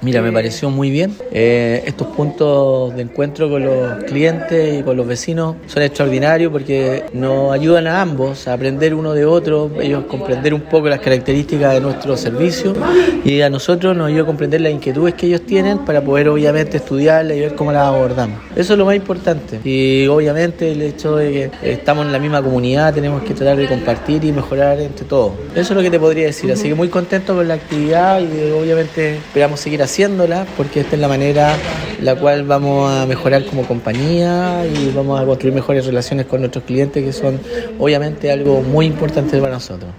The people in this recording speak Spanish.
Mira, me pareció muy bien. Estos puntos de encuentro con los clientes y con los vecinos son extraordinarios porque nos ayudan a ambos a aprender uno de otro, ellos comprender un poco las características de nuestro servicio y a nosotros nos ayuda a comprender las inquietudes que ellos tienen para poder obviamente estudiarlas y ver cómo las abordamos. Eso es lo más importante y obviamente el hecho de que estamos en la misma comunidad tenemos que tratar de compartir y mejorar entre todos. Eso es lo que te podría decir, así que muy contento con la actividad y obviamente esperamos seguir haciéndola porque esta es la manera la cual vamos a mejorar como compañía y vamos a construir mejores relaciones con nuestros clientes que son obviamente algo muy importante para nosotros.